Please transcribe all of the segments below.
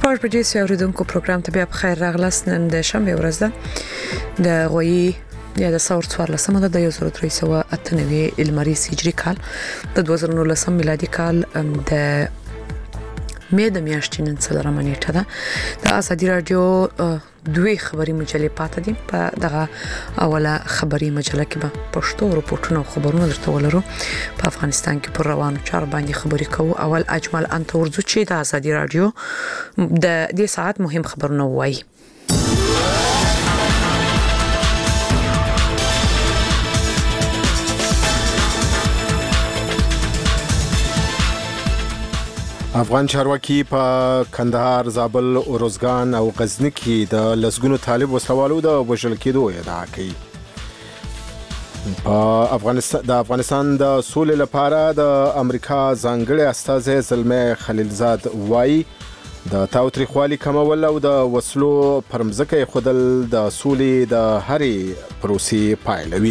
شپږ بجې سي اوریدونکو پروګرام ته بیا بخیر راغلاست. نن د شنبه ورځ ده د غوي یا د ثور 14 د 1398 المریز هجری کال د 2019 میلادي کال د مې د میاشتې نن څلورمه نیټه ده. د ازادي رادیو دوی خبري مجلې پاتې دي. په دغه اوله خبري مجله کې به پښتو رپورټونه او خبرونه درته ولرو. په افغانستان کې پر روانو چارو باندې خبري کوو. اول اجمل انت ورزو چې د ازادي رادیو د دې ساعت مهم خبرونه وایي. افغان چارواکي په کندهار، زابل، اروزګان او غزني کې د لسګونو طالب وسلوالو د وژل کېدو ادعا کوي. په افغانستان د سولې لپاره د امریکا ځانګړي استازی زلمي خلیلزاد وایي د تاوتریخوالي کمول او د وسلو پرمځکه خودل د سولې د هرې پروسې پایلوي.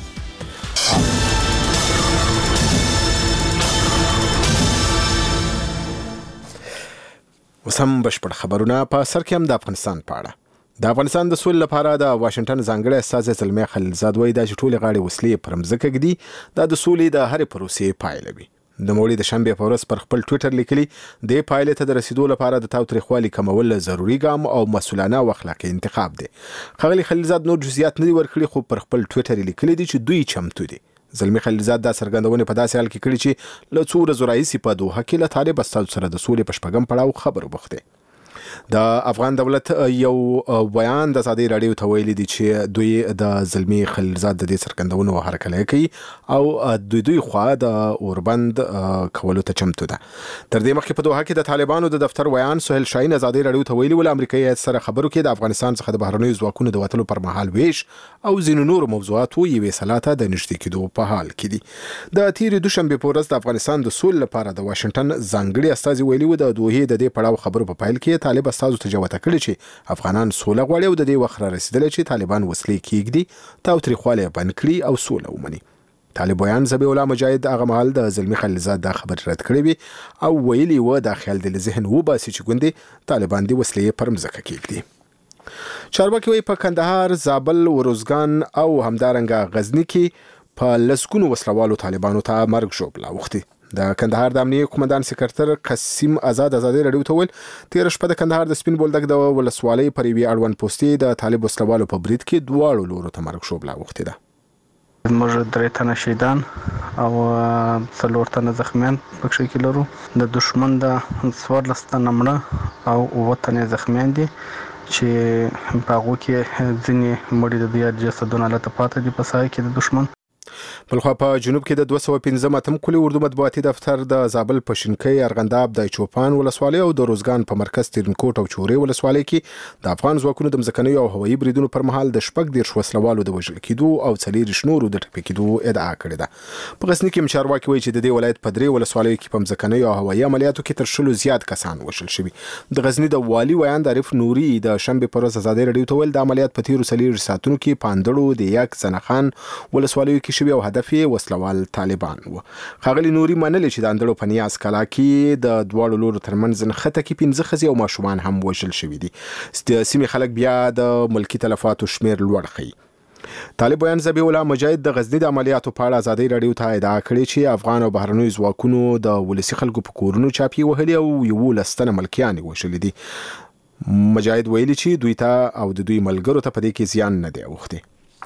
وسم بشپړ خبرونه په سر کې هم د افغانستان په اړه. د افغانستان د سولې لپاره د واشنگټن ځانګړي استازی زلمي خلیلزاد وایي د ټولې غاړې وسلې پرمځکه ږدي د سولې د هرې پروسې پایلوي. د موړي د شنبه په ورځ پر خپل ټوئیټر لیکلي د پایلې ته د رسیدو لپاره د تاوتریخوالي کمول ضروري ګام او مسؤلانه او اخلاقی انتخاب دی. ښاغلي خلیلزاد نور جزئیات نه ورکړي خو پر خپل ټوئیټر لیکلي دي چې دوی چمتو دي. زلمي خلیلزاد دا څرګندونه په داسې حال کې کړې چې له څو ورځو راهیسې په دوحه کې له طالب استازو سره د سولې په شپږم پړاو خبرو بوخت دي. د افغان دولت یو بیان د ازادي رادیو ته ویلي دي چې دوی د زلمي خلیلزاد د دې څرګندونو هرکلی کوي او دوی خوا د اوربند کولو ته چمتو ده. تر دې مخکې په دوحه کې د طالبانو د دفتر ویان سهیل شاهین ازادي رادیو ته ویلي ول امریکایي سره خبرو کې د افغانستان څخه د بهرنیو ځواکونو د وټلو پر مهال ویش او ځینو نور موضوعاتو یوې سلاته د نږدې کېدو په حال کې دي. د تیرې دوشنبه په ورځ د افغانستان د سولې لپاره د واشنگټن ځانګړي استازي ویلي و د دوحې د دې پړاو خبرو په پایل کې طالب استازو ته جوته کړی چې افغانان سوله غواړي او د دې وخت را رسیدلی چې طالبان وسلې کېږدي، تاوتریخوالی بند کړي او سوله ومني. طالب بیان ذبیح الله مجاهد هغه مهال د زلمي خلیلزاد دا خبر رد کړی وي او ویلي و دا خیال د ذهن وباسي چې ګوندې طالبان د وسلې پر مځکه کېږدي. چارواکي وایي په کندهار، زابل، اروزګان او همدارنګه غزني کې په لسګونو وسلوالو طالبانو ته مرګ ژوبله اوښتي. د کندهار د امنیه قومندان سکرټر قسیم آزاد ازادي رادیو ته ویل تیر شپه د کندهار د سپین بولدک د ولسوالۍ پر یوې اړوند پوسټې د طالب وسلوالو په برید کې دواړو لورو ته مرګ ژوبله اوښتې ده. موږ 3 تنه شهیدان او 4 تنه زخمیان پکې کې لرو. د دشمن د 14 تنه مړه او 7 تنه زخمیان دي چې په هغه کې ځینې مړي د دې جسدونه لته پاتې دي په سای کې د دشمن. بلخوا په جنوب کې د 215 اتم کلی اردو مطبوعاتي دفتر د زابل پشنکۍ، ارغنداب، د چوپان ولسوالۍ او د روزګان په مرکز تیرنکوټ او چورې ولسوالۍ کې د افغان ځواکونو د مځکنیو او هوایي بریدونو پر مهال د 14 وسلوالو د وژل کېدو او 4 نورو د ټپي کېدو ادعا کړې ده. په غزني کې چارواکي وایي چې د دې ولایت په 3 ولسوالۍ کې په مځکنیو او هوایي عملیاتو کې تر 100 زیات کسان وژل شوي. د غزني د والي ویان عارف نوري د شنبه پر ورځ ازادي رادیو ته ویل د عملیات په تیرو 4 ساعتونو کې پاندړو د یک زنخان ولسوالۍ کې شوي او هدف وسلوال طالبان و. ښاغلي نوري منلي چې د اندړو په نیاز کلا کې د دواړو لورو ترمنځ نښته کې 15 ښځې او ماشومان هم وژل شوي دي. د سیمې خلک بیا د ملکي تلفاتو شمیر لوړ ښیي. طالب بیان ذبیح الله مجاهد د غزني د عملیاتو په اړه ازادي رادیو ته ادعا کړې چې افغان او بهرنیو ځواکونو د ولسي خلکو په کورونو چاپی وهلي او 11 تنه ملکیان وژلي دي. مجاهد ویلي چې دوی ته او د دوی ملګرو ته په دې کې زیان نه دی اوښتی.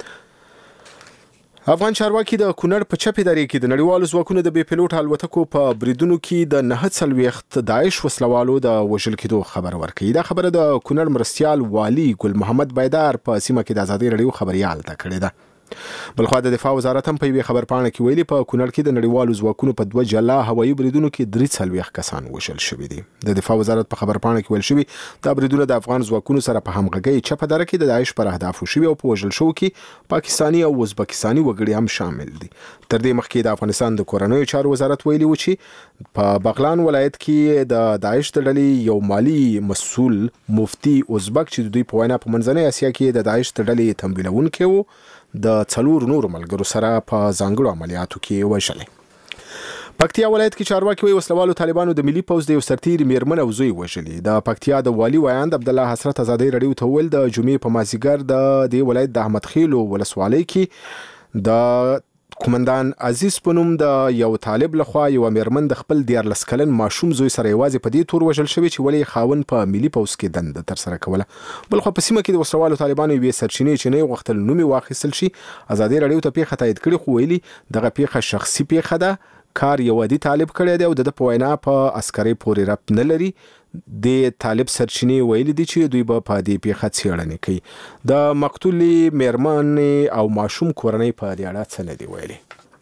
افغان چارواکي د کونړ په چپې درې کې د نړیوالو ځواکونو د بې پیلوټ الوتکو په بریدونو کې د 49 داعش وسلوالو د وژل کېدو خبر ورکړي. دا خبره د کونړ مرستیال والي ګل محمد بایدار په سیمه کې د ازادي رادیو خبريال ته کړې ده. بلخوا د دفاع وزارت هم په یوې خبرپاڼه کې ویلي په کونړ کې د نړیوالو ځواکونو په 2 جلا هوایي بریدونو کې 43 کسان وژل شوي دي. د دفاع وزارت په خبرپاڼه کې ویل شوي دا بریدونه د افغان ځواکونو سره په همغږۍ چپه دره کې د داعش پر اهدافو شوي او په وژل شو کې پاکستاني او ازبکستاني وګړي هم شامل دي. تر دې مخکې د افغانستان د کورنیو چارو وزارت ویلي و چې په بغلان ولایت کې د داعش د ډلې یو مالی مسؤل مفتي ازبک چې دوی په وینا په منځنۍ اسیا کې د داعش د ډلې تمویلونکی و د 4 نورو ملګرو سره په ځانګړو عملیاتو کې وژلې. پکتیا ولایت کې چارواکي وایي وسلوالو طالبانو د ملي پوز د یو سرتیري میرمن او زوی وژلي. د پکتیا د والي وایاند عبدالله حسرت ازادي رادیو ته ویل د جمعې په مازیګر د دې ولایت د احمد خیلو ولسوالۍ کې د کومندان عزیز پنوم د یو طالب لخوا یو میرمن د خپل 14 کلن ماشوم زوی سره یوازې په دې تور وژل شوی چې ولې خاون په ملي پوز کې دند تر سره کوله. بل خو په سیمه کې د وسلوالو طالبانو یې سرچینې چې نه وختل نومي واخیستل شي. ازادي رادیو ته پیښه تایید کړي خو ویلي دغه پیښه شخصي پیښه ده. کار یو عادي طالب کړی دی او د په وینا په عسکري پورې ربط نه لري. د طالب سرچینې ویلي دي چې دوی به په دې پیښه څېړنه کوي. د مقتولې میرمن او ماشوم کورنۍ په دې اړه څه نه دی ویلي.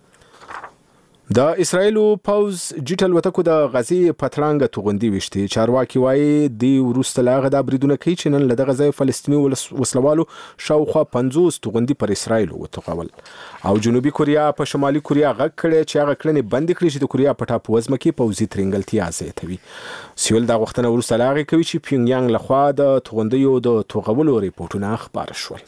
د اسرایلو پوز جټل وتکو د غزي پترانګ توغندي وشتي. چارواکي وایي دی وروسته لاغه د بریدونه کوي چې نن له غزي فلسطینی وسلوالو شاوخوا 50 توغندي پر اسرایلو وتقول او جنوبي کوریا په شمالي کوریا غږ کړي چې هغه کړنې بند کړي چې د کوریا په ټاپو وزمه کې پوزي ترنګلتیا زیاتوي. سیول دا وختونه وروسته لاغه کوي چې پیونګیانګ لخوا د توغندیو د توغولو ریپورتونه خبر شول.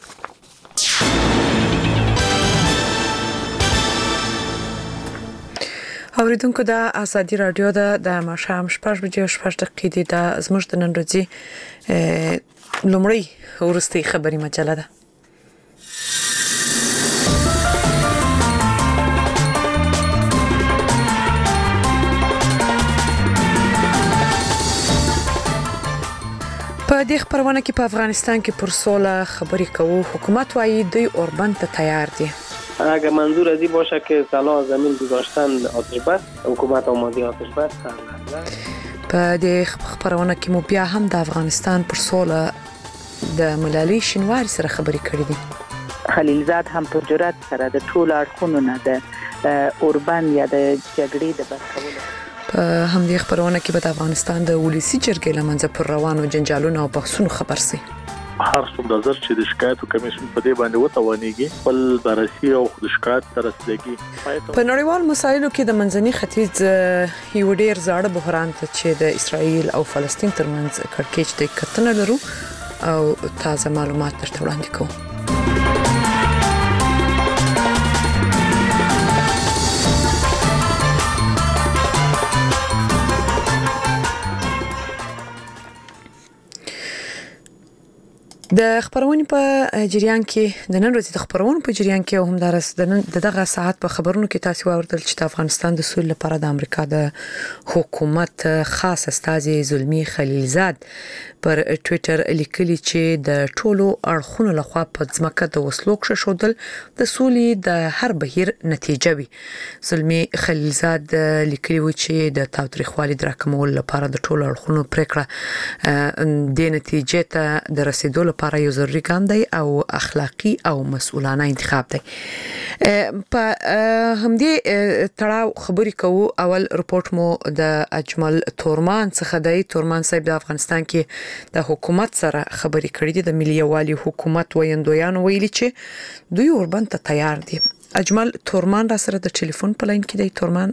اوریدونکو د ازادي رادیو د ماښام 6:06 د زموږ د نن ورځې لومړی ورستي خبري مجله ده. په دې خبرونه کې په افغانستان کې پر سوله خبري کوو. حکومت وايي دوی اوربند ته تیار دي. اگر منظور از این باشه که صلاح زمین گذاشتن آتش بس حکومت آماده آتش بس په دې خبرونه کې مو بیا هم د افغانستان پر سوله د ملالي شینواری سره خبرې کړې دي. خلیلزاد هم په جرأت سره د ټول اړخونو نه د اوربند یا د جګړې د بس کولو په همدې خبرونه کې به د افغانستان د ولسی جرګې لمنځه پر روانو جنجالونو او بحثونو خبر سي. هر څومره نظر چې د شکایت کمیسیون په دې باندې وتوانیږي خپل بررسي او د شکایت تر رسیدګي په نړیوال مسایلو کې د منځني ختیځ یو ډیر زاړه بحران ته چې د اسرایل او فلسطین ترمنځ کړکېچ د کتنه لرو او تازه معلومات درته وړاندې کوو. د خبرونې په جریان کې د نن ورځې د خبرونو په جریان کې هم دغه ساعت په خبرونو کې تاسو واوریدل چې د افغانستان د سولې لپاره د امریکا د حکومت خاص استازي زلمی خلیلزاد پر ټوئیټر لیکلي چې د ټولو اړخونو لخوا په ځمکه د وسلو کښښودل د سولې د هر بهیر نتیجه وي. زلمی خلیلزاد لیکلي و چې د تاوتریخوالي د راکمولو لپاره د ټولو اړخونو پریکړه د نتیجې ته د رسیدو لپاره یو ضروري ګام دی او اخلاقی او مسؤلانه انتخاب دی. په همدې تړاو خبرې کوو. اول رپورټ مو د اجمل تورمان څخه دی. تورمان صاحب د افغانستان کې د حکومت سره خبرې کړې دي. د ملي یووالي حکومت ویندویانو ویلي چې دوی اوربند ته تیار دي. اجمل تورمان را سره د ټلیفون په لاین کې دی. تورمان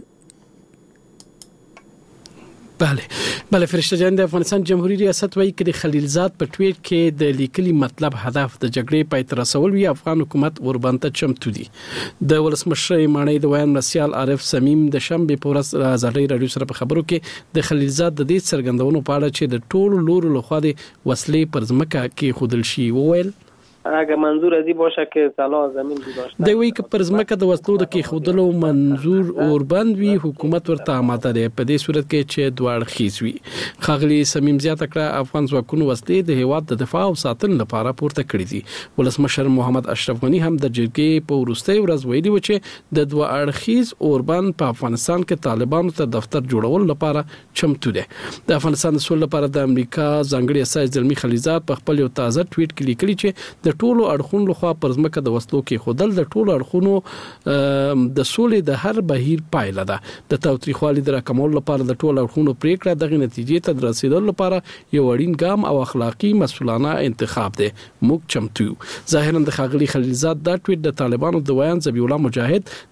بله فرشته جان د افغانستان جمهوریت ریاست وایي چې خلیلزاد په ټویټ کې د لیکلي مطلب هدف د جګړې پای ته رسول وی افغان حکومت وربند ته چمتو دي. د ولسمشر مانی د ویان مرسیال عارف سمیم د شنبه په ورځ ازادي رادیو سره په خبرو کې د خلیلزاد د دې څرګندونو په اړه چې د ټولو لورو لخوا د وسلې پر ځمکه کې خودل شي وویل اگر منظور از این باشه که صلاح زمین گذاشتن دوی کې پر ځمکه د وسلو د کې خودلو منظور اوربند وی حکومت ورته آماده دی په دې صورت کې چې دوړ خیز وی. خاغلی سمیم زیاته کړه افغان ځواکونو وسلې د هیواد د دفاع او ساتنې لپاره پورته کړې دي. ولسمشر محمد اشرف غنی هم د جرګې په وروستۍ ورځ ویلي و چې د دوه اړخیز اوربند په افغانستان کې طالبانو ته دفتر جوړول لپاره چمتو دی. د افغانستان د سولې لپاره د امریکا ځانګړي استازي زلمی خلیلزاد په خپل یو تازه ټویټ کې لیکلي چې د ټولو اړخونو لخوا پر ځمکه د وسلو کې خودل د ټولو اړخونو د سولې د هر بهیر پایله ده. د تاوتریخوالي د راکمولو لپاره د ټولو اړخونو پریکړه دغه نتیجې ته د رسیدلو لپاره یو اړین ګام او اخلاقی مسؤلانه انتخاب دی. موږ چمتو. ظاهرا د خاغلی خلیلزاد دا ټویټ د طالبانو د ویان ذبیح الله مجاهد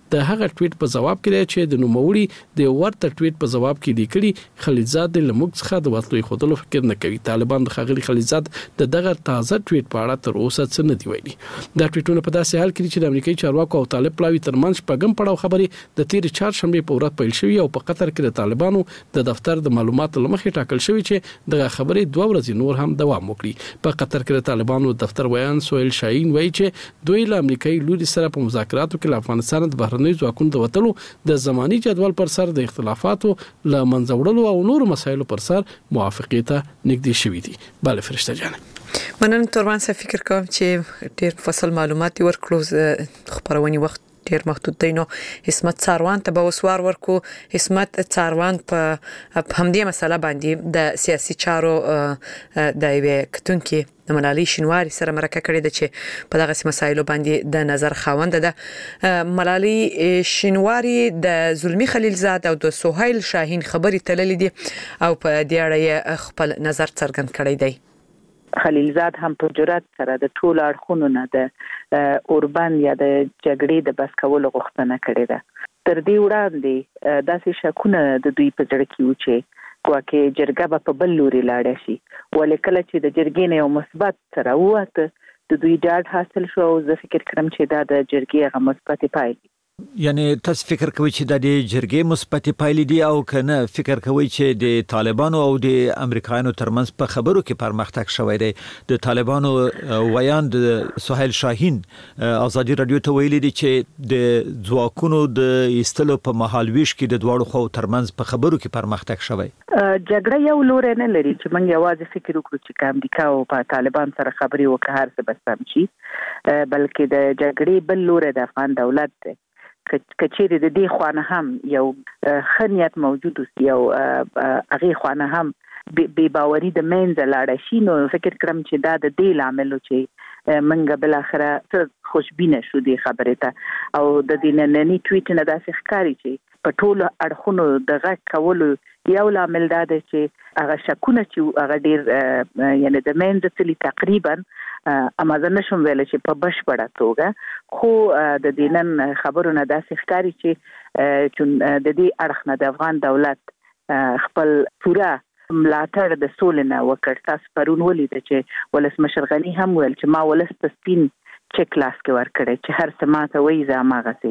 د هغه ټویټ په جواب کې چې د نوموړي د ورته ټویټ په جواب کې لیکلي خلیلزاد له موږ څخه د وسلو خودلو فکر نه کوي. طالبان د خغلی خلیلزاد د دغه تازه ټویټ په اړه تر اوسه څه نه دی ویلي. دا ټویټونه په داسې حال کې چې د امریکایي چارواکو او طالب پلاوی ترمنځ شپږم پړاو خبرې د تیر چهارشنبه په ورځ پیل شوې او په قطر کې د طالبانو د دفتر د معلوماتو لمخې ټاکل شوی چې دغه خبرې 2 ورځې نور هم دوام وکړي. په قطر کې د طالبانو دفتر ویان سویل شاهین وایي چې دوی له امریکایي لوري سره په مذاکراتو کې له افغانستان د بهرنیو ځواکونو د وټلو د زماني جدول پر سر د اختلافاتو له منځه وړلو او نور مسایلو پر سر موافقه ته نږدې شوي دي. bale فرشته جان مننه تورمان څه فکر کوم چې ډیر فصل معلومات ورکړو خبرونی وخت ډیر محدود دی نو حسمت څاروان ته به وسوار ورکو. حسمت څاروان په همدې مسله باندې د سیاسي چارو د یوې کتونکو د ملالي شینواری سره مرکه کړې ده چې په دغه مسایلو باندې د نظر خاوند ده. ملالي شینواری د زلمی خلیلزاد او د سهیل شاهین خبرې تللې دي او په دې اړه خپل نظر څرګند کړی دی. خلیلزاد هم په جرأت سره د ټول اړخونو نه د اوربند یا د جګړې د بس کولو غوښتنه کړې ده. تر دې وړاندې داسې شکونه د دوی په ځړ کې و چې کوکه جرګه په بل لوري لاړ شي ولې کله چې د جرګې نه یو مثبت سره وته د دوی ډاډ حاصل شو او زه فکر کوم چې دا د جرګې غو مثبت پایلې یعنی تاسو فکر کوئ چې د جرګې مثبت پایلې دي او کنه فکر کوئ چې د طالبانو او د امریکایانو ترمنځ په خبرو کې پرمختګ شوی دی. د طالبانو ویان د سهیل شاهین ازادي رادیو ته ویلي دي چې د ځواکونو د ایستلو په مهال ویش کې د دوړو خو ترمنځ په خبرو کې پرمختګ شوی. جګړه یو لور نه لري چې موږ یوازې فکر وکړو چې امریکا او طالبان سره خبرې وکړي هر څه بسم شي بلکې د جګړې بل لور د افغان دولت دی. کچېره د دې خوانه هم یو خنیت موجود او هغه خوانه هم بے باوري د منځ لاړ شي نو فکر کوم چې دا د دې لامل چې منګه بل اخره خوشبینه شو دی خبره ته او د دې نننی ټویټ نه داسې ښکاری چې په ټولو اړخونو د غږ کولو یو لامل دا دی چې هغه شکونه چې هغه ډیر یعنی د منځ تلی تقریبا امازن نشم ویل چې په بشپړه توګه خو د دینن خبرونه داسې ښکاری چې د دې اړخ نه د افغان دولت خپل پورا ملاتړ د سولنه وکړ. تاسو پرون ولید چې ولسمشر غنی هم ویل چې ما ولست سپین چک لاس کې ور کړی چې هر څه ماته وایي زما غسي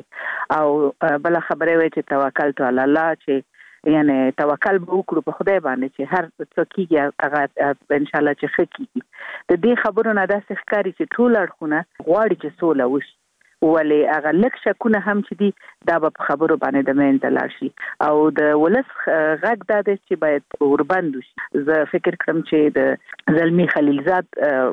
او بل خبره وي چې توکل علی الله چې یعنی توکل به وکړو په خدای باندې چې هر څه کیږي هغه ان شاء الله چې خکېږي. د دې خبرو نه داسې ښکاری چې ټول اړخونه غواړي چې سوله وشي ولې هغه لک شکونه هم چې دي دا په خبرو باندې د مینځ لاړ شي او د ولس غږ دا دی چې باید اوربند شي. زه فکر کوم چې د زلمی خلیلزاد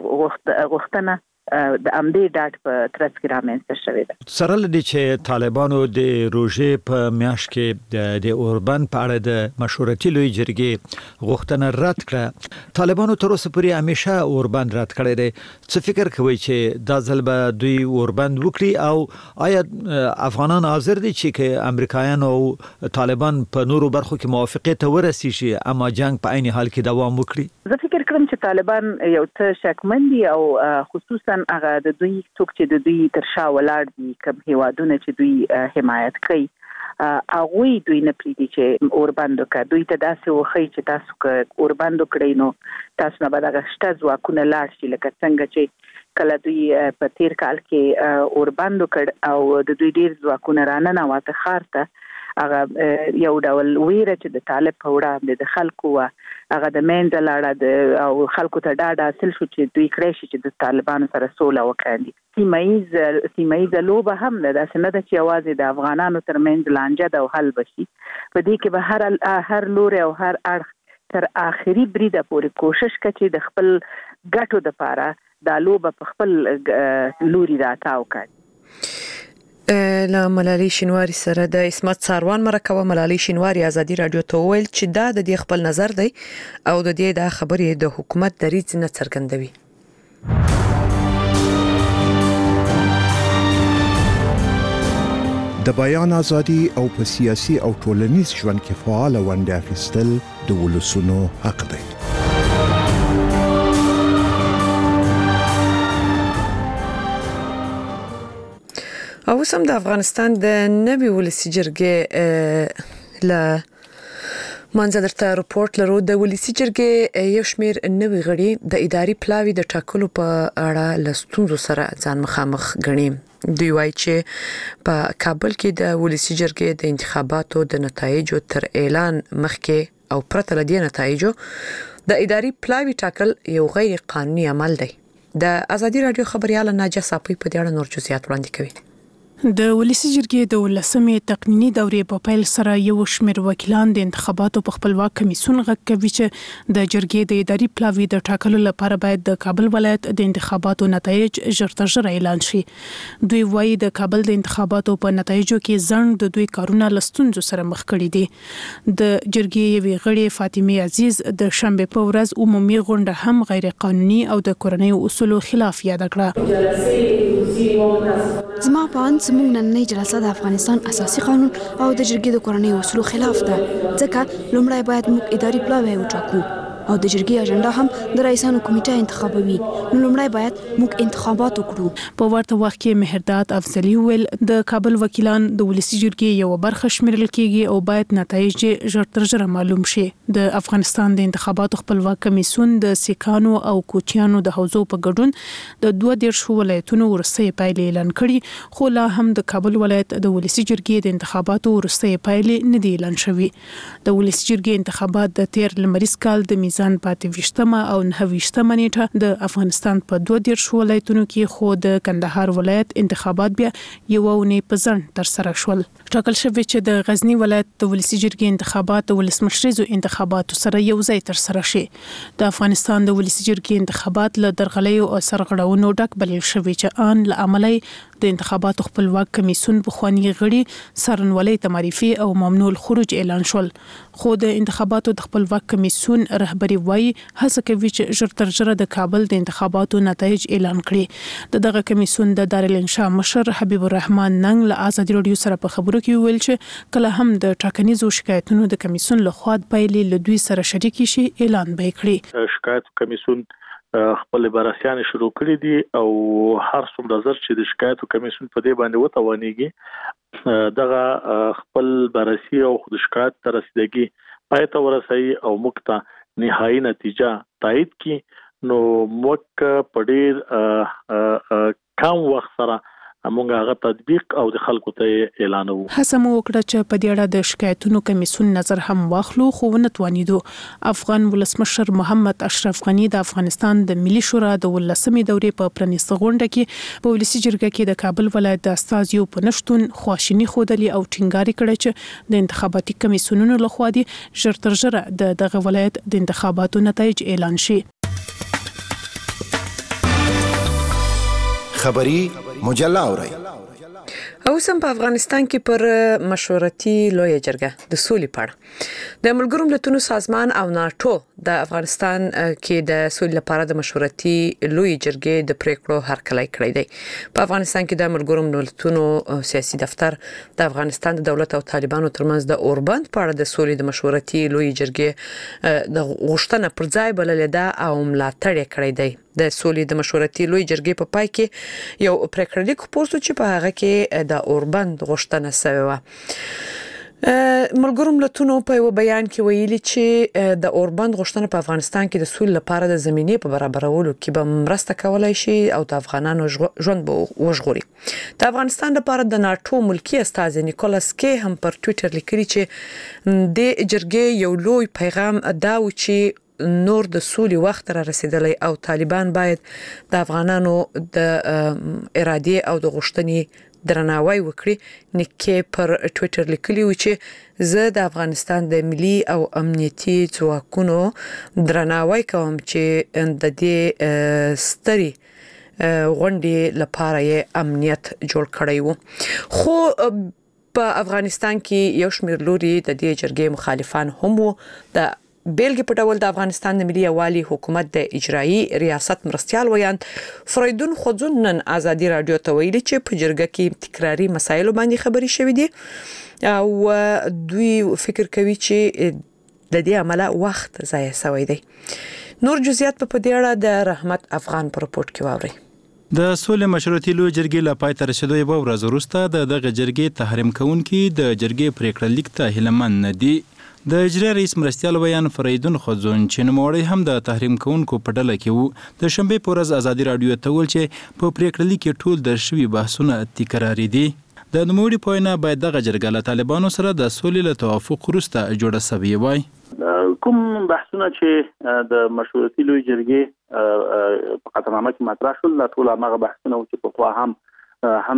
غوښتنه د امدې ډاټ په ترڅ کې رامنځته شوې ده. سره لدی چې طالبانو د روژې په میاشت کې د اوربند په اړه د مشورتي لوی جرګې غوښتنه رد کړه. طالبانو تر اوسه پورې همیشه اوربند رد کړی دی. څه فکر کوي چې دا ځل به دوی اوربند وکړي او آیا افغانان حاضر دي چې امریکایان او طالبان په نورو برخو کې موافقه ته ورسیږي اما جنگ په عین حال کې دوام وکړي؟ زه فکر کوم چې طالبان یو څه شکمن دي او خصوصا هغه د دوی څوک چې د دوی تر شا ولاړ دي کوم هیوادونه چې دوی حمایت کوي هغه دوی نه پریدي چې اوربند وکړي. دوی ته داسې وخی چې تاسو که اوربند وکړئ نو تاسو نه به دغه شته ځواکونه لاړ شي لکه څنګه چې کله دوی په تیر کال کې اوربند وکړ او د دوی ډیر ځواکونه رانه واته خار ته هغه یو ډول ویره چې د طالب په وړاندې د خلکو هغه د منځ لاړه او خلکو ته ډاډ حاصل شو چې دوی کړی شي چې د طالبانو سره سوله وکړي. سیمایي لوبه هم ده داسې نه ده چې یوازې د افغانانو ترمنځ لانجه ده او حل بشي. په دې کې به هر لوري او هر اړخ تر آخري بریده پورې کوشش کوي چې د خپل ګټو لپاره دا لوبه په خپل لوري راتاو کړي. لا ملالي شینواری سره د اسمت څاروان مرکه ملالي شینواری ازادي رادیو ته ویل چې دا د خپل نظر دی او د دې د خبرې د حکومت دریځ نه څرګندوي. د بیان ازادي او په سیاسي او ټولنیز ژوند کې فعال ونډه اخیستل د ولسونو حق دی. او سم د افغانستان د نوي ولسی جرګې ل منځ درته راپورټ لرو. د ولسی جرګې یو شمیر نوي غړي د اداري پلاوی د ټاکلو په اړه لستونزو سره ځان مخامخ غني. دوی وایي چې په کابل کې د ولسی جرګې د انتخاباتو د نتایجو تر اعلان مخکې او پرته له دې نتایجو د اداري پلاوی ټاکل یو غیر قانوني عمل دی. د ازادي رادیو خبريال ناجه صافي په دې اړه نور جزئیات وړاندې کوي. د ولسی جرګې د 18مې تقنینی دورې په پیل سره یو شمېر وکیلان د انتخاباتو په خپلواک کمیسیون غږ کوي چې د جرګې د اداري پلاوی د ټاکلو لپاره باید د کابل ولایت د انتخاباتو نتایج ژر تر ژره اعلان شي. دوی وایي د کابل د انتخاباتو په نتایجو کې ځنډ د دوی کارونه لستونزو سره مخ کړي دي. د جرګې یوې غړي فاطمه عزیز د شنبه په ورځ عمومي غونډه هم غیر قانوني او د کورنۍ اصولو خلاف یاد کړه. زما په اند زموږ نننۍ جلسه د افغانستان اساسي قانون او د جرګې د کورنۍ اصولو خلاف ده، ځکه لومړی باید موږ اداري پلاوی وټاکو او د جرګې اجنډا هم د رئیسانو کمیټه انتخابوي. نو لومړی باید موږ انتخابات وکړو. په ورته وخت کې مهرداد افضلی ویل د کابل وکیلان د ولسی جرګې یو برخه شمیرل کیږي او باید نتایج ژر تر ژره معلوم شي. د افغانستان د انتخاباتو خپلواک کمیسیون د سیکانو او کوچیانو د حوزو په ګډون د 22 ولایتونو ورسته پایلې اعلان کړي، خو لا هم د کابل ولایت د ولسی جرګې د انتخاباتو ورسته پایلې نه دي اعلان شوي. د ولسی جرګې انتخابات د 13 لمریز کال د میزان پاتې وشتمه او 29مه نیټه د افغانستان په 22 ولایتونو کې، خو د کندهار ولایت انتخابات بیا یو اونۍ په ځنډ تر سره شول. ټاکل شوی چې د غزنی ولایت د ولسی جرګې انتخابات د ولسمشریزو انتخاباتو سره یو ځای تر سره شي. د افغانستان د ولسی جرګې انتخابات له درغلیو او سرغړونو ډک بلل شوی چې ان لعملي د انتخاباتو خپلواک کمیسیون بخوانی غړي سرنولۍ تمریفي او ممنوع الخروج اعلان شول. خو د انتخاباتو د خپلواک کمیسیون رهبری وایي هڅه کوي چې ژر تر ژره د کابل د انتخاباتو نتایج اعلان کړي. دغه کمیسیون د دارالانشا مشر حبیب الرحمن ننګ له ازادي رادیو سره په خبرو کې ویل چې کله هم د ټاکنیزو شکایتونو د کمیسیون لخوا پایلې له دوی سره شریک شي اعلان به کړي. شکایت کمیسیون خپل بررسیان شروع کړی دي او هر څومره زر چې د شکایتو کمیسیون په دې باندې وتوانیږي دغه خپل بررسي او خود شکایت تر رسیدګي پای ته ورسوي او موږ ته نهایي نتیجه تایید کی. نو موږ په ډېر کم وخت سره موږ هغه تطبیق او د خلکو ته اعلانو. هڅه مو وکړه چې په دې اړه د شکایتونو کمیسیون نظر هم واخلو، خو ونه توانیدو. افغان ولسمشر محمد اشرف غنی د افغانستان د ملي شورا د 18مې دورې په پرانیسته غونډه کې په ولسی جرګه کې د کابل ولایت د استازیو په نشټون خواشینی خودلی او ټینګاری کړی چې د انتخاباتي کمیسیونونو لخوا دي ژر تر ژره دغه ولایت د انتخاباتو نتایج اعلان شي. خبری مجله اورئ. او سم په افغانستان کې پر مشورتي لویه جرګه د سولې پاړه د ملګرو ملتونو سازمان او ناتو د افغانستان کې د سولې لپاره د مشورتي لویه جرګې د پریکړو هرکلی کړی دی. په افغانستان کې د ملګرو ملتونو سیاسي دفتر د افغانستان د دولت او طالبانو ترمنځ د اوربند پاړه د سولې د مشورتي لویه جرګې د غوښتنه پر ځای بللې ده او ملاتړ کړی دی. د سولې د مشورتي لوی جرګې په پای کې یو پریکړه لیک خپور شو چې په هغه کې د اوربند غوښتنه شوې و. ملګرو ملتونو په یو بیان کې ویلي چې د اوربند غوښتنه په افغانستان کې د سولې لپاره د زمینې په برابرولو کې به مرسته کولای شي او د افغانانو ژوند به وژغوري. د افغانستان لپاره د ناتو ملکی استازي نیکولاس کې هم پر ټوئیټر لیکلي چې د جرګې یو لوی پیغام دا و چې نور د سولې وخت را رسیدلی او طالبان باید د افغانانو د ارادې او د غوښتنې درناوی وکړي. نیکه پر ټوئیټر لیکلی و چې زه د افغانستان د ملي او امنیتي ځواکونو درناوی کوم چې د دې ستري غونډې لپاره یې امنیت جوړ کړی و. خو په افغانستان کې یو شمېر لوري د دې جرګې مخالفان هم وو. د بیلګې په ډول د افغانستان د ملي یوالي حکومت د اجرایي ریاست مرستيال ویاند فریدون خوځون نن ازادي رادیو ته ویلي چې په جرګه کې تکراری مسایل باندې خبري شوې دي او دوی فکر کوي چې د دې عمله وخت ضایع شوی دی. نور جزئیات په دې اړه د رحمت افغان په رپورت کې واوري. د سولې مشورتي لوی جرګې له پای ته رسیدو یوه ورځ وروسته دغه جرګې تحریم کوونکي د جرګې پریکړه لیک ته هیلهمند نه دي. د اجرا رئیس مرستیال ویان فریدون خزون چې نوموړی هم د تحریم کوونکو په ډله کې وو د شنبې په ورځ ازادي راډیو ته وویل چې په پریکړه لیک کې ټول د شوي بحثونه تکراري دي. د نوموړي په وینا باید دغه جرګه له طالبانو سره د سولې له توافق وروسته جوړه سوې وای. کوم بحثونه چې د مشورتي لوی جرګې په قطعنامه کې مطرح شول ټول هغه بحثونه چې په خوا هم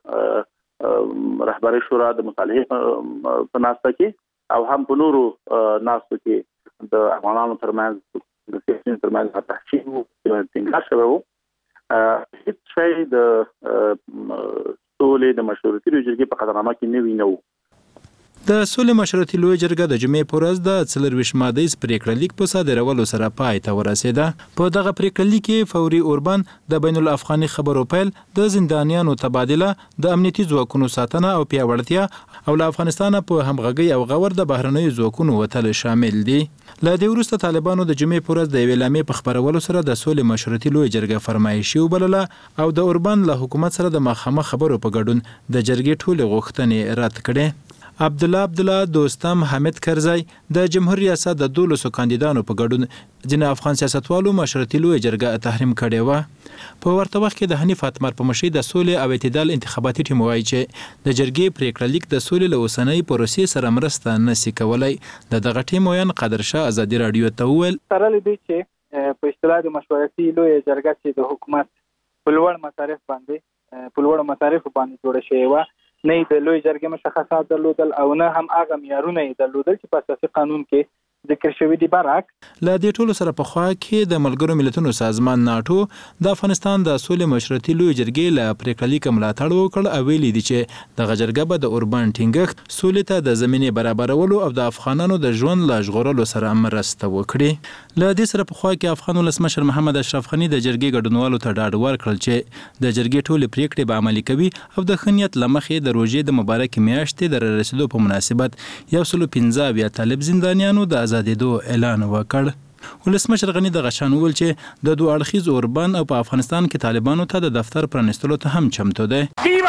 د رهبري شورا د مصالحې په ناسته کې او هم په نورو ناستو کې د افغانانو ترمنځ د سیاسي ترمنځ تحقیق او ټینګار شوی وو. هیڅ شی د سولې د مشورتي لوی جرګې په قطعنامه کې نه وو. د سولې مشورتي لوی جرګه د جمعې په ورځ د 24 مادهیز پریکړه لیک په صادرولو سره پای ته ورسېده. په دغه پریکړه لیک کې فوري اوربند د بین الافغاني خبرو پیل، د زندانیانو تبادله، د امنیتي ځواکونو ساتنه او پیاوړتیا او له افغانستان په همغږي او غور د بهرنیو ځواکونو وتل شامل دي. له دې وروسته طالبانو د جمعې په ورځ د یوې اعلامیې په خپرولو سره د سولې مشورتي لوی جرګه فرمایشي وبلله او د اوربند له حکومت سره د مخامخ خبرو په ګډون د جرګې ټولې غوښتنې رد کړې. عبدالله دوستم حمید کرزی د جمهور ریاست د 12 کاندیدانو په ګډون ځینې افغان سیاستوالو مشورتي لوی جرګه تحریم کړې وه. په ورته وخت کې د حنیف اتمر په مشرۍ د سولې او اعتدال انتخاباتي ټیم وایي چې د جرګې پریکړه لیک د سولې له اوسنۍ پروسې سره مرسته نشي کولای. دغه ټیم ویان قادرشاه ازادي راډیو ته وویل سره لدی چې په اصطلاح د مشورتي لوی جرګه چې د حکومت په لوړ مصارف باندې جوړه شوې وه، نه د لوی جرګې مشخصات درلودل او نه هم هغه معیارونه درلودل چې په اساسي قانون کې ذکر شوی دی. برعکس له دې ټولو سره په خوا کې د ملګرو ملتونو سازمان ناتو د افغانستان د سولې مشورتي لوی جرګې له پریکړه لیک ملاتړ وکړ او ویلي دي چې دغه جرګه به د اوربان ټینګښت، سولې ته د زمینې برابرولو او د افغانانو د ژوند له ژغورلو سره مرسته وکړي. له دې سره په خوا کې افغان ولسمشر محمد اشرف غني د جرګې ګډونوالو ته ډاډ ورکړل چې د جرګې ټولې پریکړې به عملي کوي او د ښه نیت له مخې د روژې د مبارکې میاشتې د رارسېدو په مناسبت 115 طالب زندانیانو د ازادېدو اعلان وکړ. ولسمشر غني دغه شان وویل چې د دوه اړخیز اوربند او په افغانستان کې طالبانو ته د دفتر پرانستلو ته هم چمتو دی.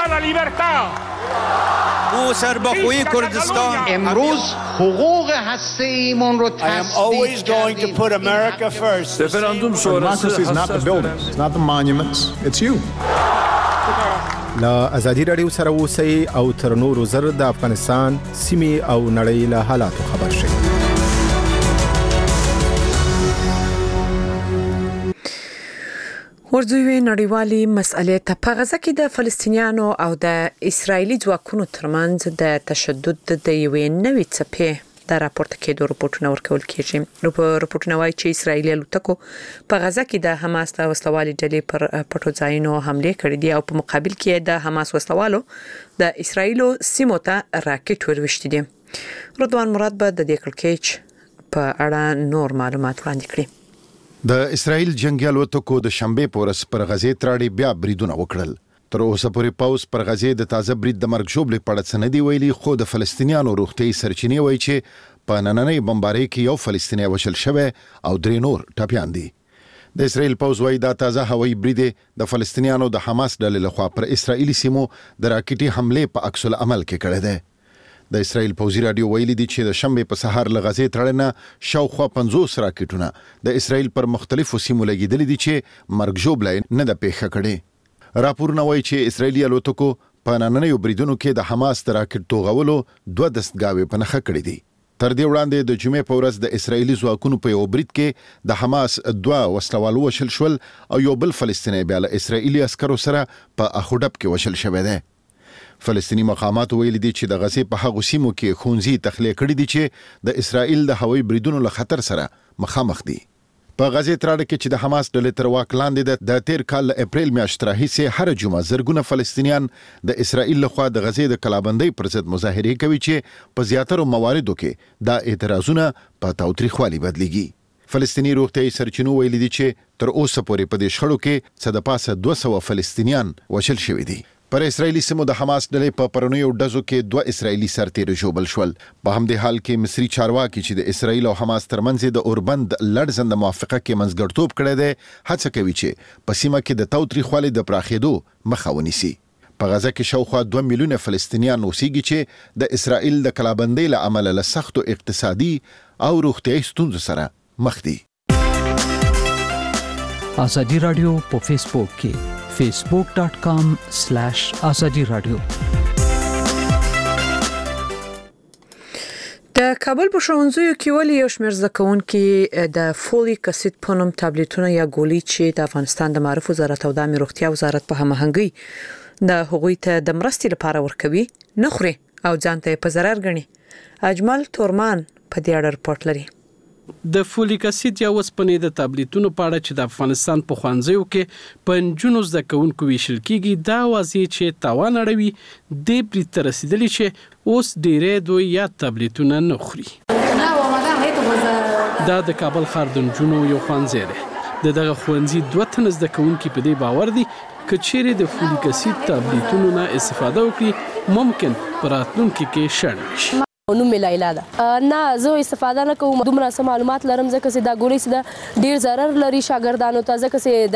او سربخوی کردستان امروز حقوق هسته‌ایمون رو تصدیق کردیم. Referendum sonrası is not the buildings, it's not the monuments, it's you. لا ازادي راډیو سره اوسئ او تر نورو زر د افغانستان سیمې او نړۍ له حالاتو خبر شئ. ورځوي نړیوالي مسئلې ته په غزه کې د فلسطینیانو او د اسرایلی ځواکونو ترمنځ د تشدد د یوې نوې څپې د راپورته کېدو رپورټونه ورکول کېږي. رپورټونه وايي چې اسرایلی الوتکو په غزه کې د حماس د وسلوالي ډلې پر پټو ځایونو حمله کړې دي او په مقابل کې د حماس وسلوالو د اسرایلو سیمو ته راکټ وروشتي دي. رضوان مراد به د دې کړکېچ په اړه نور معلومات وړاندې کړي. د اسرایل جنگي الوتکو د شنبې په ورځ پر غزې تراړي بیا بریدونه وکړل. تر اوسه پورې پاوز پر غزې د تازه برید د مرګ ژوبلې په اړه څه نه دی ویلي، خو د فلسطینیانو روغتیایي سرچینې وایي چې په نننۍ بمبارۍ کې یو فلسطینی وژل شوی او 3 نور ټپیان دي. د اسرایل پاوز وایي دا تازه هوایي برید د فلسطینیانو د حماس ډلې لخوا پر اسرایلی سیمو د راکټي حمله په عکس العمل کې کړی دی. د اسرایل پوځي راډیو ویلي دي چې د شنبې په سهار له غزې تړنه شاوخوا 50 راکټونه د اسرایل پر مختلفو سیمو لګیدلي دي چې مرګ ژوبلې نه د پیښه کړي. راپورونه وایي چې اسرایلی الوتکو په نننیو بریدونو کې د حماس د راکټ توغولو 2 دستګاوې په نښه کړې دي. تر دې وړاندې د جمعې په ورځ د اسرایلی ځواکونو په یو برید کې د حماس 2 وسلوال وشل شول او یو بل فلسطینی بیا له اسرایلی عسکرو سره په اخوډب کې وشل شوی دی. فلسطینی مقامات ویلي دي چې د غزې په هغو سیمو کې ښوونځي تخلیه کړي دي چې د اسرایل د هوایي بریدونو له خطر سره مخامخ دي. په غزې تراړه کې چې د حماس ډلې تر واک لاندې د تیر کال اپریل میاشتې راهیسې هر جمعه زرګونه فلسطینیان د اسرایل لخوا د غزې د کلابندۍ پر ضد مظاهرې کوي چې په زیاترو مواردو کې دا اعتراضونه په تاوتریخوالي بدلیږي. فلسطینی روغتیایي سرچینو ویلي دي چې تر اوسه پورې په دې شخړو کې څه د پاسه 200 فلسطینیان وژل شوي دي. پر اسرایلی سیمو د حماس ډلې په پرونیو ډزو کې 2 اسرایلی سرتیري ژوبل شول. په همدې حال کې مصری چارواکي چې د اسرایل او حماس ترمنځ د اوربند لړزند موافقه کې منځګړتوب کړی دی، هڅه کوي چې په سیمه کې د تاوتریخوالي د پراخېدو مخه ونیسي. په غزه کې شاوخوا 2 میلیونه فلسطینیان اوسېږي چې د اسرایل د کلابندۍ له امله له سختو اقتصادي او روغتیايي ستونزو سره مخ دي. آزادی رادیو په فیسبوک کې facebook.com/azadi radio. د کابل په ښوونځیو کې ولې یو شمېر زده کوونکي د فولیک اسید په نوم ټابلیټونه یا ګولۍ چې د افغانستان د معارف وزارت او د عامه روغتیا وزارت په هماهنګۍ د هغوی ته د مرستې لپاره ورکوي نه خوري او ځان ته په ضرر ګڼي. اجمل تورمان په دې اړه رپورټ لري. د فولیک اسید یا اوسپنې د ټابلیټونو په اړه چې د افغانستان په ښوونځیو کې په نجونو زده کوونکو ویشل کېږي دا واضح چې تاوان اړوي د برید ته رسیدلی چې اوس ډېری دوی یا ټابلیټونه نه خوري. دا د کابل ښار د نجونو یو ښوونځی دی. دغه ښوونځي 2 تنه زده کوونکي په دې باور دي که چیرې د فولیک اسید ټابلیټونو نه استفاده وکړي ممکن په راتلونکي کې شړل شي. نوم لیلا ده نه زه استفاده نه کوم دومره سم معلومات لرم ځکه چې دا ګولۍ سده ډیر ضرر لري شاګردانو ته ځکه چې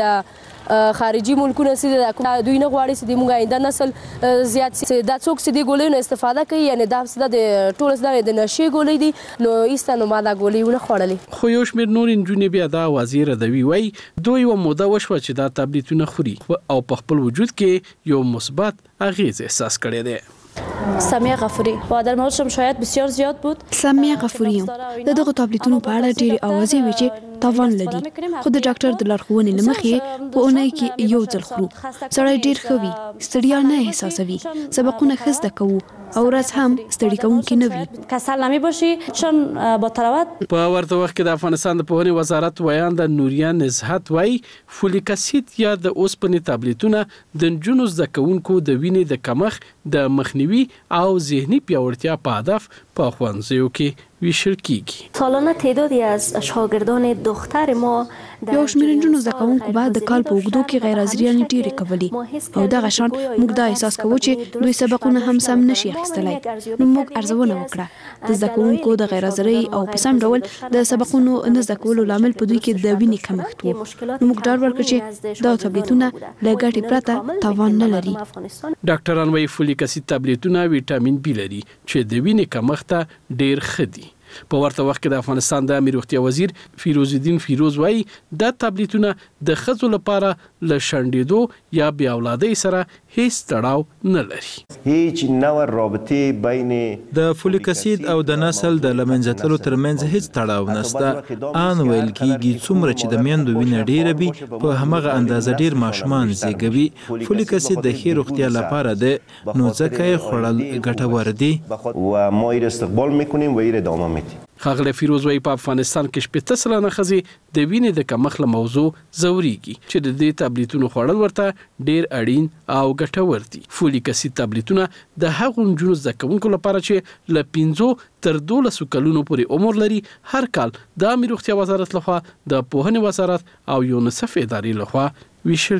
د خارجي ملکونو سده دوی نه غواړي چې موږ آینده نسل زیات دا څوک چې د ګولۍ نه استفاده کوي یعنی دا سده د ټول سده د نشي ګولۍ دي نو ایستانو ما دا ګولۍ ونه خوړلې. خو یو شمېر نور نجونې بیا دا واضح ردوي وای دوی یو موده وشوه چې دا ټابلیټونه خوري او په خپل وجود کې یو مثبت اغیز احساس کړی دی. سمیه غفوری و در موردشم شاید بسیار زیاد بود. سمیه غفوری دغه ټابلیټونو په اړه ډېری اوازې وی چې تاوان لري خو د ډاکټر د لارښوونې لمخې په اونۍ کې یو ځل خورو سړی ډېر ښه وي ستړیا نه احساسوي سبقونه ښه زده کوو او ورځ هم ستړي کوونکې نه وي. کسل نمیباشی چون با تلاوت. په ورته وخت کې د افغانستان د پوهنې وزارت ویان د نوریا نزهت وای فولیک اسید یا د اوسپنې ټابلیټونه د نجونو زده کوونکو د وینې د کمښت د مخنیوي او ذهني پیاوړتیا په هدف په ښوونځیو کې ویشل کیږي. سالانه تعدادی از شاگردان دختر ما یو شمېر نجونو زده کوونکو به د کال په اوږدو کې غیر حاضریانې ډېرې کولې او دغه شان موږ دا احساس کوو چې دوی سبقونه هم سم نشي اخیستلی. نو موږ ارزونه وکړه د زده کوونکو د غیر حاضرۍ او په سم ډول د سبقونو نه زده کولو لامل په دوی کې د وینې کمښت و. موږ ډاډ ورکړو چې دا ټابلیټونه له ګټې پرته تاوان نه لري. ډاکټران وايي فولیک اسید ټابلیټونه ویټامین بي لري چې د وینې کمښت ډېر ښه دي. په ورته وخت کې د افغانستان د عامه روغتیا وزیر فیروز الدین فیروز وايي دا ټابلیټونه د ښځو لپاره له شنډېدو یا بیا اولادۍ سره هیڅ تړاو نه لري. هیڅ نوع رابطه بین د فولیک اسید او د نسل د لمنځه تلو ترمنځ هیڅ تړاو نشته. ان ویل کېږي څومره چې د میندو وینه ډیره وي په همغه اندازه ډیر ماشومان زیږوي. فولیک اسید د ښې روغتیا لپاره ده نو ځکه یې خوړل ګټور دي و ما یې استقبال میکنیم و یې ادامه میدیم. خاغله فیروز وايي په افغانستان کې 80 سلنه ښځې د وینې د کمښت له موضوع ځوريږي چې د دې ټابلیټونو خوړل ورته ډیر اړین او ګټور دي. فولیک اسید ټابلیټونه د هغو نجونو زده کوونکو لپاره چې له 5 تر 12 کلونو پورې عمر لري هر کال د عامه روغتیا وزارت لخوا د پوهنې وزارت او یونیسف ادارې لخوا ویشل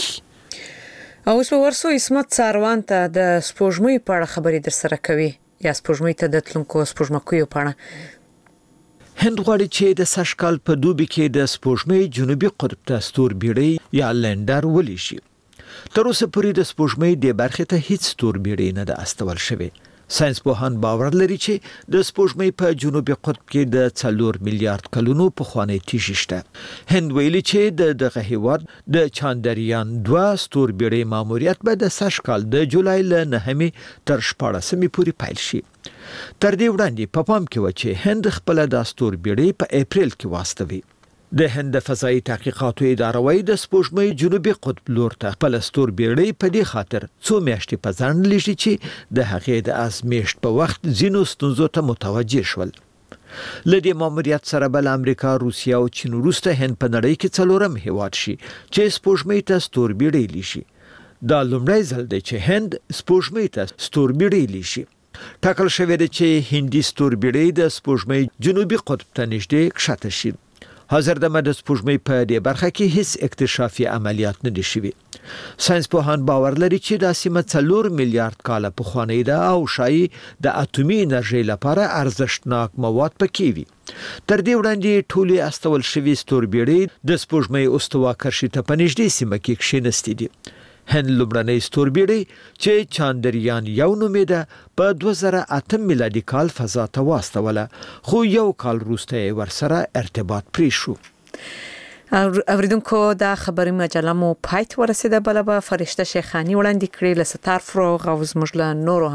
کیږي. او اوس ورسو اسمت ساروان ته د سپوږمۍ په اړه خبرې در سره کوي یا سپوږمۍ ته د تلونکو سپوږمکیو په اړه. هند غواړي چې د سشکال په دوبي کې د سپوږمۍ جنوبي قطب ته ستوربیړۍ یا لینډر ولي شي. تر اوسه پورې د سپوږمۍ د برخې ته هیڅ ستوربیړۍ نه ده استول شوې. ساينس پوهان باور لري چې د سپوږمۍ په جنوبي قطب کې د 4 میلیارډ کلونو پخوانی تیږه شته. هند ویلي چې دغه هیواد د چاندریان 2 ستوربیړۍ ماموریت به د سشکال د جولای له 9 تر 14 پورې پیل شي. تر دې وړاندې په پام کې و چې هند خپل د ستوربیړۍ په اپریل کې واستوي. د هند فضائي تحقیقاتو اداره وايي د سپوږمۍ جنوبي قطب لور ته خپل ستوربیړۍ په دې خاطر څو میاشتې په ځان لږي چې د هغې د ازمیښت په وخت ځینو ستونزو ته متوجه شول. لدې ماموریت سره بل امریکا، روسیا او چین وروسته هند په نړۍ کې 4م هیواد شي چې سپوږمۍ ته ستوربیړۍ لیشي. دا لومړی ځل دی چې هند سپوږمۍ ته ستوربیړۍ لیشي. ټاکل شوی دی چې هندي ستوربیړۍ د سپوږمۍ جنوبي قطب ته نږدې کښته شي. حاضر د مد سپوږمۍ په دې برخه کې هیڅ اکتشافي عملیات نه دي شوي. ساينس پوهان باور لري چې دا سیمه 4 میلیارډ کاله پخوانۍ ده او شایي د اټومي انرژي لپاره ارزښتناک مواد پکې وي. تر دې وړاندې ټولې استول شوي ستوربېړۍ د سپوږمۍ استوا کرښې ته په نږدې سیمه کې کښېنستې دي. هند لومړنۍ ستوربېړۍ چې چاندریان 1 نومېده په 2008 میلادي کال فضا ته واستوله، خو یو کال وروسته ورسره ارتباط پرې شو. اوریدونکو دا خبري مجله مو پای ته ورسېده. بل به فرشته شیخانی وړاندې کړې له ستار فروغ او زموږ له نورو